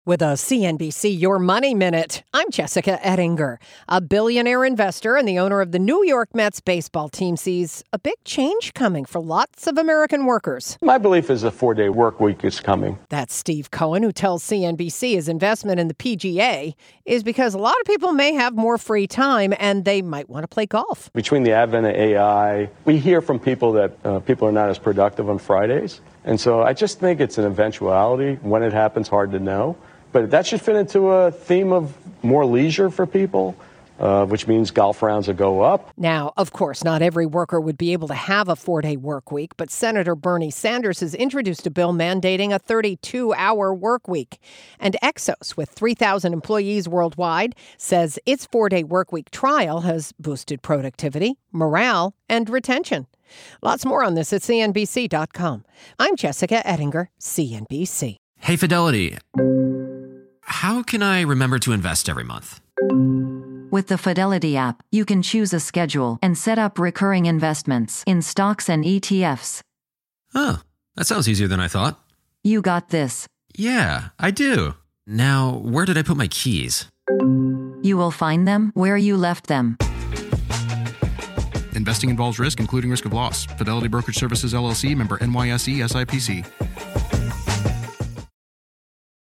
With a CNBC Your Money Minute, I'm Jessica Ettinger. A billionaire investor and the owner of the New York Mets baseball team sees a big change coming for lots of American workers. My belief is a 4-day work week is coming. That's Steve Cohen, who tells CNBC his investment in the PGA is because a lot of people may have more free time and they might want to play golf. Between the advent of AI, we hear from people that people are not as productive on Fridays. And so I just think it's an eventuality. When it happens, hard to know. But that should fit into a theme of more leisure for people, which means golf rounds will go up. Now, of course, not every worker would be able to have a 4-day work week, but Senator Bernie Sanders has introduced a bill mandating a 32-hour work week. And Exos, with 3,000 employees worldwide, says its 4-day work week trial has boosted productivity, morale, and retention. Lots more on this at CNBC.com. I'm Jessica Ettinger, CNBC. Hey, Fidelity. How can I remember to invest every month? With the Fidelity app, you can choose a schedule and set up recurring investments in stocks and ETFs. Oh, that sounds easier than I thought. You got this. Yeah, I do. Now, where did I put my keys? You will find them where you left them. Investing involves risk, including risk of loss. Fidelity Brokerage Services, LLC, member NYSE, SIPC.